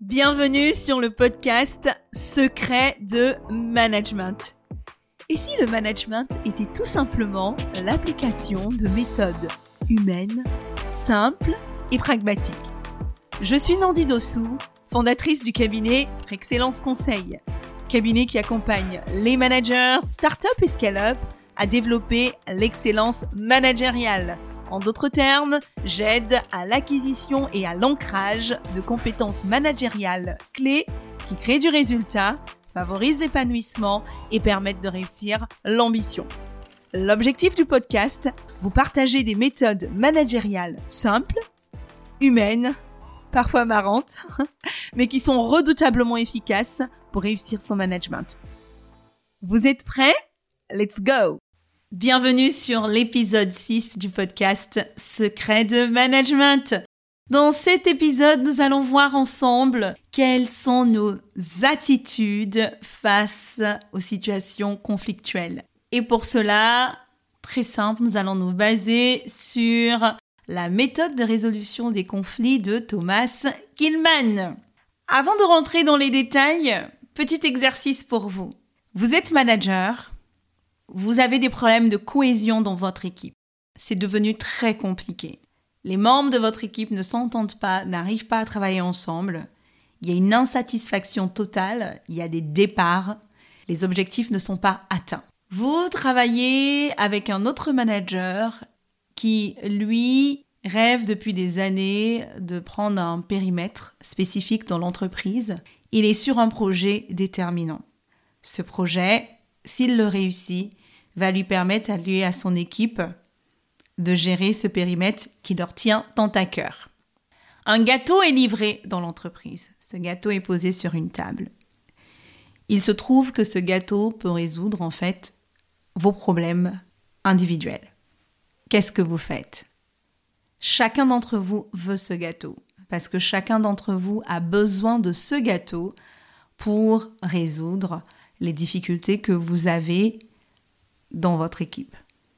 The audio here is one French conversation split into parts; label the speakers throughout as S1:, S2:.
S1: Bienvenue sur le podcast Secret de Management. Et si le management était tout simplement l'application de méthodes humaines, simples et pragmatiques? Je suis Nandi Dossou, fondatrice du cabinet Excellence Conseil, cabinet qui accompagne les managers, start-up et scale-up à développer l'excellence managériale. En d'autres termes, j'aide à l'acquisition et à l'ancrage de compétences managériales clés qui créent du résultat, favorisent l'épanouissement et permettent de réussir l'ambition. L'objectif du podcast, vous partager des méthodes managériales simples, humaines, parfois marrantes, mais qui sont redoutablement efficaces pour réussir son management. Vous êtes prêts? Let's go! Bienvenue sur l'épisode 6 du podcast Secret de Management. Dans cet épisode, nous allons voir ensemble quelles sont nos attitudes face aux situations conflictuelles. Et pour cela, très simple, nous allons nous baser sur la méthode de résolution des conflits de Thomas Kilmann. Avant de rentrer dans les détails, petit exercice pour vous. Vous êtes manager. Vous avez des problèmes de cohésion dans votre équipe. C'est devenu très compliqué. Les membres de votre équipe ne s'entendent pas, n'arrivent pas à travailler ensemble. Il y a une insatisfaction totale, il y a des départs. Les objectifs ne sont pas atteints. Vous travaillez avec un autre manager qui, lui, rêve depuis des années de prendre un périmètre spécifique dans l'entreprise. Il est sur un projet déterminant. Ce projet, s'il le réussit, va lui permettre à lui et à son équipe de gérer ce périmètre qui leur tient tant à cœur. Un gâteau est livré dans l'entreprise. Ce gâteau est posé sur une table. Il se trouve que ce gâteau peut résoudre en fait vos problèmes individuels. Qu'est-ce que vous faites? Chacun d'entre vous veut ce gâteau parce que chacun d'entre vous a besoin de ce gâteau pour résoudre les difficultés que vous avez dans votre équipe.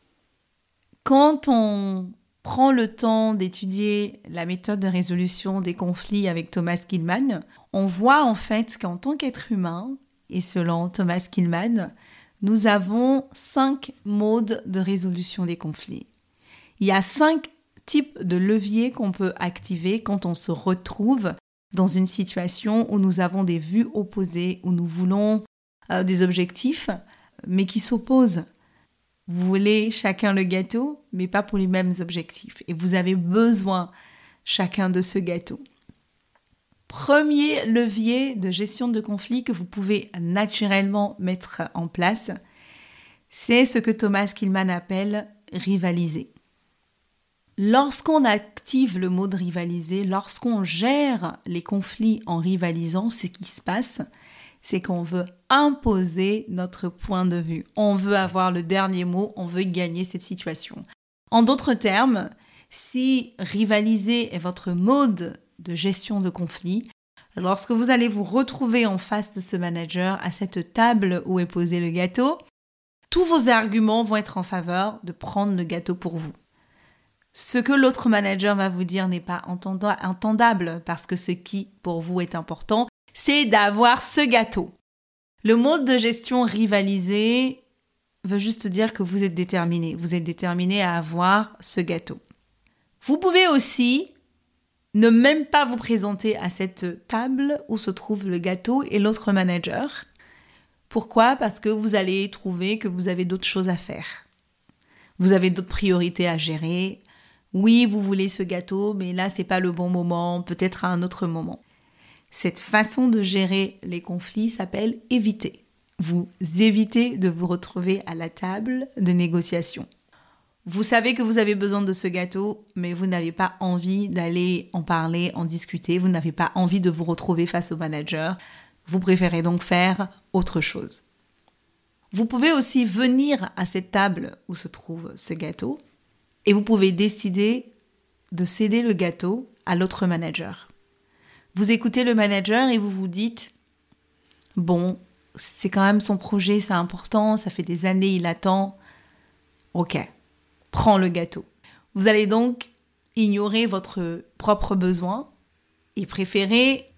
S1: Quand on prend le temps d'étudier la méthode de résolution des conflits avec Thomas Kilmann, on voit en fait qu'en tant qu'être humain, et selon Thomas Kilmann, nous avons 5 modes de résolution des conflits. Il y a 5 types de leviers qu'on peut activer quand on se retrouve dans une situation où nous avons des vues opposées, où nous voulons des objectifs, mais qui s'opposent. Vous voulez chacun le gâteau, mais pas pour les mêmes objectifs. Et vous avez besoin chacun de ce gâteau. Premier levier de gestion de conflit que vous pouvez naturellement mettre en place, c'est ce que Thomas Kilmann appelle rivaliser. Lorsqu'on active le mode rivaliser, lorsqu'on gère les conflits en rivalisant, ce qui se passe, c'est qu'on veut imposer notre point de vue. On veut avoir le dernier mot, on veut gagner cette situation. En d'autres termes, si rivaliser est votre mode de gestion de conflit, lorsque vous allez vous retrouver en face de ce manager à cette table où est posé le gâteau, tous vos arguments vont être en faveur de prendre le gâteau pour vous. Ce que l'autre manager va vous dire n'est pas entendable parce que ce qui, pour vous, est important, c'est d'avoir ce gâteau. Le mode de gestion rivalisé veut juste dire que vous êtes déterminé. Vous êtes déterminé à avoir ce gâteau. Vous pouvez aussi ne même pas vous présenter à cette table où se trouve le gâteau et l'autre manager. Pourquoi? Parce que vous allez trouver que vous avez d'autres choses à faire. Vous avez d'autres priorités à gérer. Oui, vous voulez ce gâteau, mais là, c'est pas le bon moment, peut-être à un autre moment. Cette façon de gérer les conflits s'appelle éviter. Vous évitez de vous retrouver à la table de négociation. Vous savez que vous avez besoin de ce gâteau, mais vous n'avez pas envie d'aller en parler, en discuter. Vous n'avez pas envie de vous retrouver face au manager. Vous préférez donc faire autre chose. Vous pouvez aussi venir à cette table où se trouve ce gâteau et vous pouvez décider de céder le gâteau à l'autre manager. Vous écoutez le manager et vous vous dites « Bon, c'est quand même son projet, c'est important, ça fait des années, il attend. Ok, prends le gâteau. » Vous allez donc ignorer votre propre besoin et préférer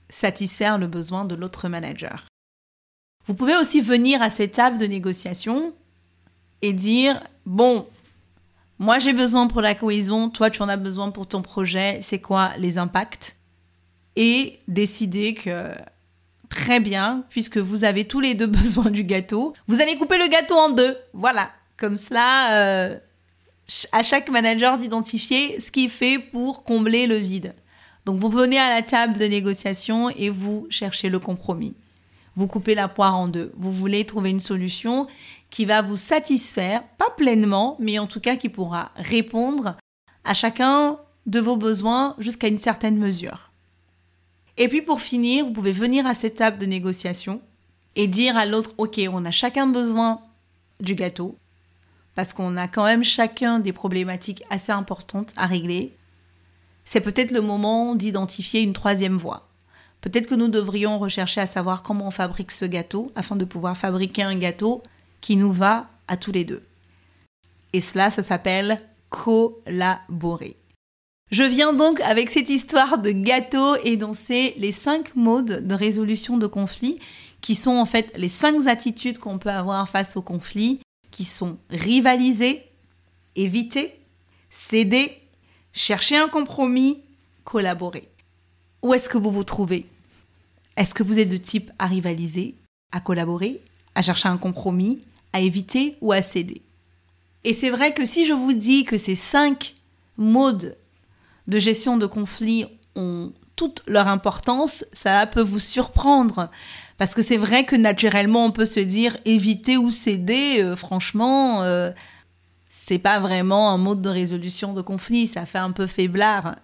S1: satisfaire le besoin de l'autre manager. Vous pouvez aussi venir à cette table de négociation et dire « Bon, moi j'ai besoin pour la cohésion, toi tu en as besoin pour ton projet, c'est quoi les impacts ?» Et décider que, très bien, puisque vous avez tous les deux besoin du gâteau, vous allez couper le gâteau en deux. Voilà, comme cela, à chaque manager d'identifier ce qu'il fait pour combler le vide. Donc vous venez à la table de négociation et vous cherchez le compromis. Vous coupez la poire en deux. Vous voulez trouver une solution qui va vous satisfaire, pas pleinement, mais en tout cas qui pourra répondre à chacun de vos besoins jusqu'à une certaine mesure. Et puis pour finir, vous pouvez venir à cette table de négociation et dire à l'autre « Ok, on a chacun besoin du gâteau parce qu'on a quand même chacun des problématiques assez importantes à régler. C'est peut-être le moment d'identifier une troisième voie. Peut-être que nous devrions rechercher à savoir comment on fabrique ce gâteau afin de pouvoir fabriquer un gâteau qui nous va à tous les deux. » Et cela, ça s'appelle collaborer. Je viens donc avec cette histoire de gâteau énoncer les 5 modes de résolution de conflits qui sont en fait les 5 attitudes qu'on peut avoir face au conflit qui sont rivaliser, éviter, céder, chercher un compromis, collaborer. Où est-ce que vous vous trouvez ? Est-ce que vous êtes de type à rivaliser, à collaborer, à chercher un compromis, à éviter ou à céder ? Et c'est vrai que si je vous dis que ces 5 modes de gestion de conflits ont toute leur importance, ça peut vous surprendre. Parce que c'est vrai que naturellement, on peut se dire éviter ou céder, franchement, c'est pas vraiment un mode de résolution de conflit, ça fait un peu faiblard.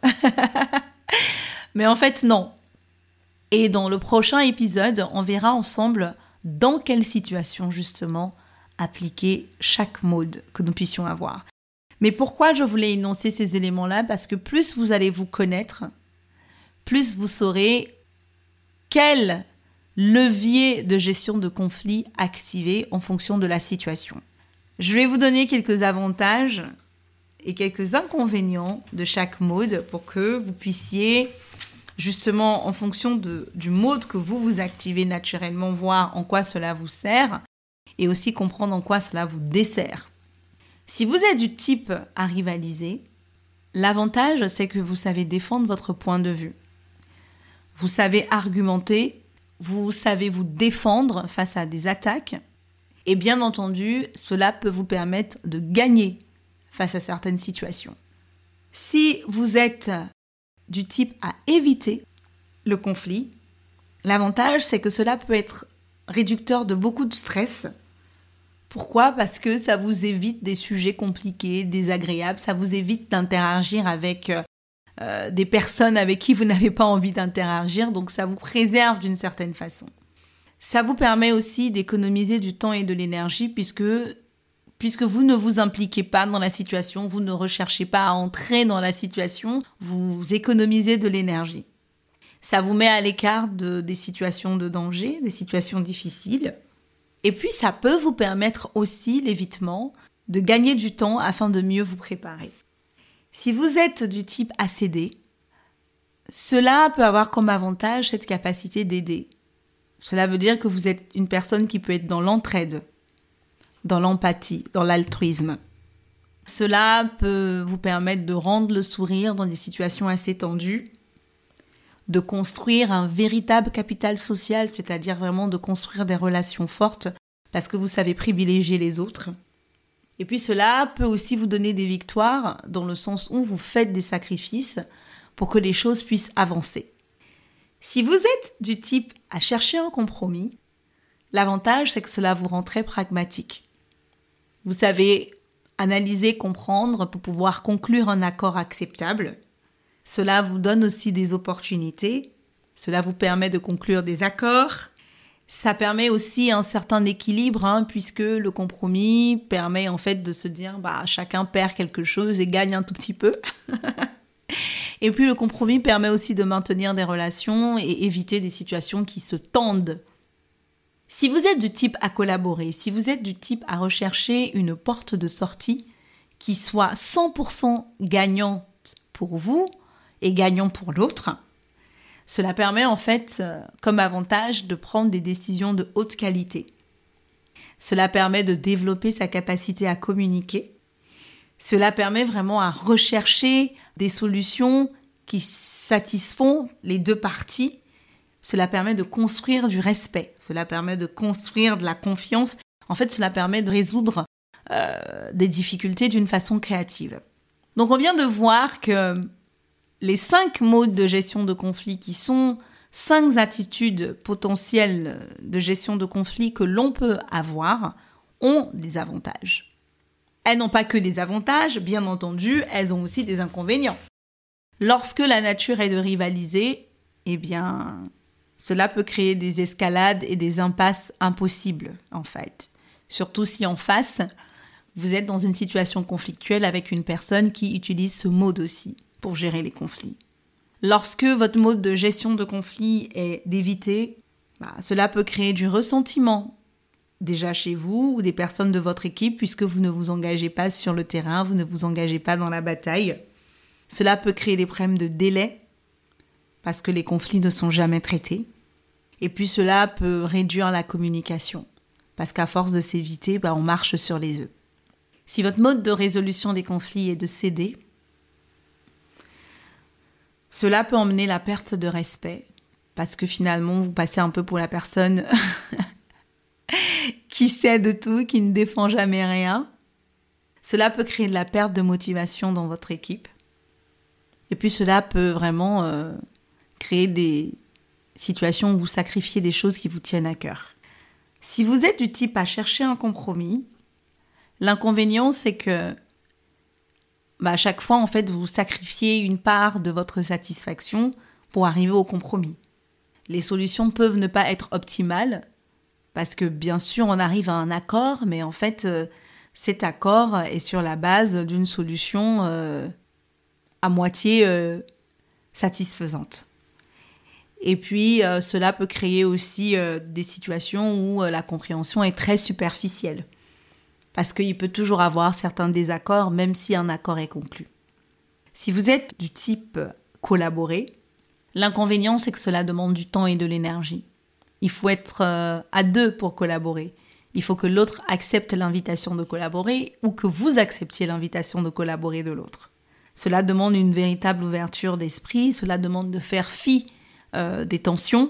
S1: Mais en fait, non. Et dans le prochain épisode, on verra ensemble dans quelle situation, justement, appliquer chaque mode que nous puissions avoir. Mais pourquoi je voulais énoncer ces éléments-là ? Parce que plus vous allez vous connaître, plus vous saurez quel levier de gestion de conflit activer en fonction de la situation. Je vais vous donner quelques avantages et quelques inconvénients de chaque mode pour que vous puissiez, justement, en fonction du mode que vous activez naturellement, voir en quoi cela vous sert et aussi comprendre en quoi cela vous dessert. Si vous êtes du type à rivaliser, l'avantage, c'est que vous savez défendre votre point de vue. Vous savez argumenter, vous savez vous défendre face à des attaques. Et bien entendu, cela peut vous permettre de gagner face à certaines situations. Si vous êtes du type à éviter le conflit, l'avantage, c'est que cela peut être réducteur de beaucoup de stress. Pourquoi ? Parce que ça vous évite des sujets compliqués, désagréables, ça vous évite d'interagir avec des personnes avec qui vous n'avez pas envie d'interagir, donc ça vous préserve d'une certaine façon. Ça vous permet aussi d'économiser du temps et de l'énergie puisque vous ne vous impliquez pas dans la situation, vous ne recherchez pas à entrer dans la situation, vous économisez de l'énergie. Ça vous met à l'écart des situations de danger, des situations difficiles. Et puis, ça peut vous permettre aussi, l'évitement, de gagner du temps afin de mieux vous préparer. Si vous êtes du type à céder, cela peut avoir comme avantage cette capacité d'aider. Cela veut dire que vous êtes une personne qui peut être dans l'entraide, dans l'empathie, dans l'altruisme. Cela peut vous permettre de rendre le sourire dans des situations assez tendues, de construire un véritable capital social, c'est-à-dire vraiment de construire des relations fortes parce que vous savez privilégier les autres. Et puis cela peut aussi vous donner des victoires dans le sens où vous faites des sacrifices pour que les choses puissent avancer. Si vous êtes du type à chercher un compromis, l'avantage c'est que cela vous rend très pragmatique. Vous savez analyser, comprendre pour pouvoir conclure un accord acceptable. Cela vous donne aussi des opportunités. Cela vous permet de conclure des accords. Ça permet aussi un certain équilibre, puisque le compromis permet en fait de se dire chacun perd quelque chose et gagne un tout petit peu. Et puis le compromis permet aussi de maintenir des relations et éviter des situations qui se tendent. Si vous êtes du type à collaborer, si vous êtes du type à rechercher une porte de sortie qui soit 100% gagnante pour vous et gagnant pour l'autre, Cela permet en fait, comme avantage, de prendre des décisions de haute qualité. Cela permet de développer sa capacité à communiquer. Cela permet vraiment à rechercher des solutions qui satisfont les deux parties. Cela permet de construire du respect. Cela permet de construire de la confiance. En fait, cela permet de résoudre des difficultés d'une façon créative. Donc, on vient de voir que les 5 modes de gestion de conflit qui sont 5 attitudes potentielles de gestion de conflit que l'on peut avoir ont des avantages. Elles n'ont pas que des avantages, bien entendu, elles ont aussi des inconvénients. Lorsque la nature est de rivaliser, eh bien, cela peut créer des escalades et des impasses impossibles, en fait. Surtout si en face, vous êtes dans une situation conflictuelle avec une personne qui utilise ce mode aussi pour gérer les conflits. Lorsque votre mode de gestion de conflit est d'éviter, cela peut créer du ressentiment, déjà chez vous ou des personnes de votre équipe, puisque vous ne vous engagez pas sur le terrain, vous ne vous engagez pas dans la bataille. Cela peut créer des problèmes de délai, parce que les conflits ne sont jamais traités. Et puis cela peut réduire la communication, parce qu'à force de s'éviter, on marche sur les œufs. Si votre mode de résolution des conflits est de céder, cela peut emmener la perte de respect, parce que finalement, vous passez un peu pour la personne qui cède tout, qui ne défend jamais rien. Cela peut créer de la perte de motivation dans votre équipe. Et puis cela peut vraiment créer des situations où vous sacrifiez des choses qui vous tiennent à cœur. Si vous êtes du type à chercher un compromis, l'inconvénient, c'est que à chaque fois, en fait, vous sacrifiez une part de votre satisfaction pour arriver au compromis. Les solutions peuvent ne pas être optimales, parce que bien sûr, on arrive à un accord, mais en fait, cet accord est sur la base d'une solution à moitié satisfaisante. Et puis, cela peut créer aussi des situations où la compréhension est très superficielle. Parce qu'il peut toujours avoir certains désaccords, même si un accord est conclu. Si vous êtes du type collaborer, l'inconvénient, c'est que cela demande du temps et de l'énergie. Il faut être à 2 pour collaborer. Il faut que l'autre accepte l'invitation de collaborer ou que vous acceptiez l'invitation de collaborer de l'autre. Cela demande une véritable ouverture d'esprit, cela demande de faire fi des tensions.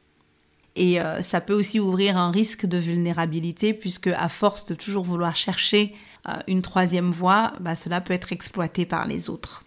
S1: Et ça peut aussi ouvrir un risque de vulnérabilité, puisque à force de toujours vouloir chercher une troisième voie, cela peut être exploité par les autres.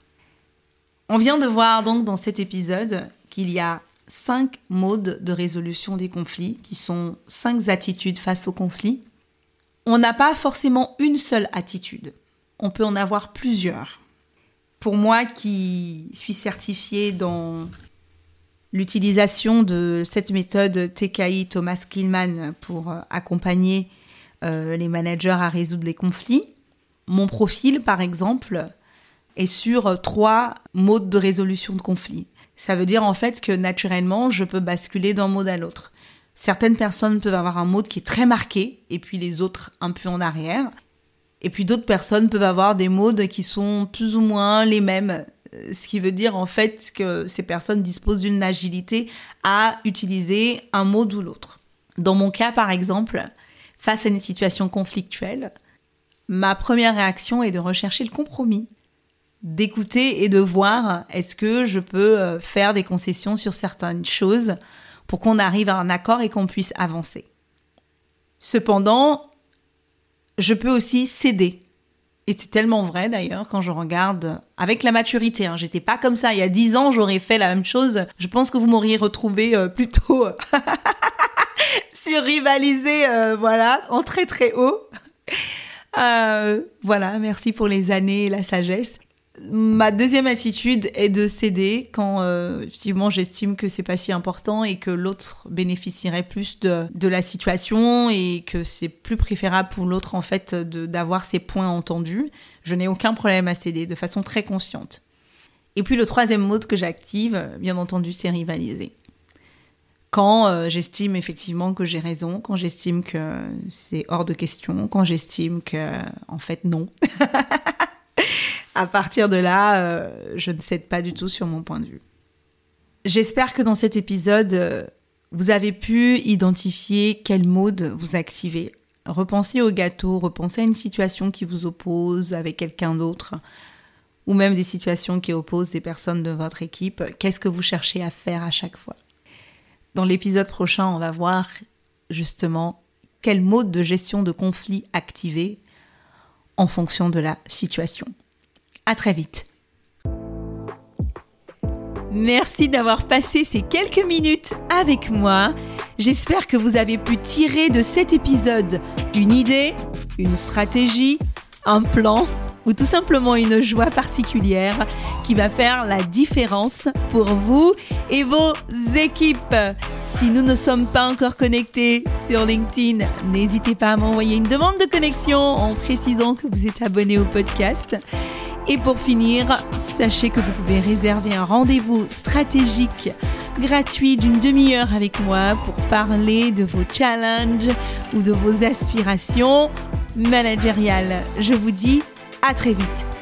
S1: On vient de voir donc dans cet épisode qu'il y a 5 modes de résolution des conflits, qui sont 5 attitudes face aux conflits. On n'a pas forcément une seule attitude, on peut en avoir plusieurs. Pour moi qui suis certifiée dans l'utilisation de cette méthode TKI Thomas Kilmann pour accompagner les managers à résoudre les conflits. Mon profil, par exemple, est sur 3 modes de résolution de conflits. Ça veut dire en fait que naturellement, je peux basculer d'un mode à l'autre. Certaines personnes peuvent avoir un mode qui est très marqué et puis les autres un peu en arrière. Et puis d'autres personnes peuvent avoir des modes qui sont plus ou moins les mêmes. Ce qui veut dire en fait que ces personnes disposent d'une agilité à utiliser un mode ou l'autre. Dans mon cas, par exemple, face à une situation conflictuelle, ma première réaction est de rechercher le compromis, d'écouter et de voir est-ce que je peux faire des concessions sur certaines choses pour qu'on arrive à un accord et qu'on puisse avancer. Cependant, je peux aussi céder. Et c'est tellement vrai d'ailleurs quand je regarde avec la maturité. J'étais pas comme ça. Il y a 10 ans, j'aurais fait la même chose. Je pense que vous m'auriez retrouvé plutôt sur rivaliser, en très très haut. Merci pour les années et la sagesse. Ma deuxième attitude est de céder quand effectivement j'estime que c'est pas si important et que l'autre bénéficierait plus de la situation et que c'est plus préférable pour l'autre en fait d'avoir ses points entendus. Je n'ai aucun problème à céder de façon très consciente. Et puis le troisième mode que j'active, bien entendu, c'est rivaliser. Quand j'estime effectivement que j'ai raison, quand j'estime que c'est hors de question, quand j'estime que en fait non. À partir de là, je ne cède pas du tout sur mon point de vue. J'espère que dans cet épisode, vous avez pu identifier quel mode vous activez. Repensez au gâteau, repensez à une situation qui vous oppose avec quelqu'un d'autre, ou même des situations qui opposent des personnes de votre équipe. Qu'est-ce que vous cherchez à faire à chaque fois ? Dans l'épisode prochain, on va voir justement quel mode de gestion de conflit activer en fonction de la situation. À très vite. Merci d'avoir passé ces quelques minutes avec moi. J'espère que vous avez pu tirer de cet épisode une idée, une stratégie, un plan ou tout simplement une joie particulière qui va faire la différence pour vous et vos équipes. Si nous ne sommes pas encore connectés sur LinkedIn, n'hésitez pas à m'envoyer une demande de connexion en précisant que vous êtes abonné au podcast. Et pour finir, sachez que vous pouvez réserver un rendez-vous stratégique gratuit d'une demi-heure avec moi pour parler de vos challenges ou de vos aspirations managériales. Je vous dis à très vite.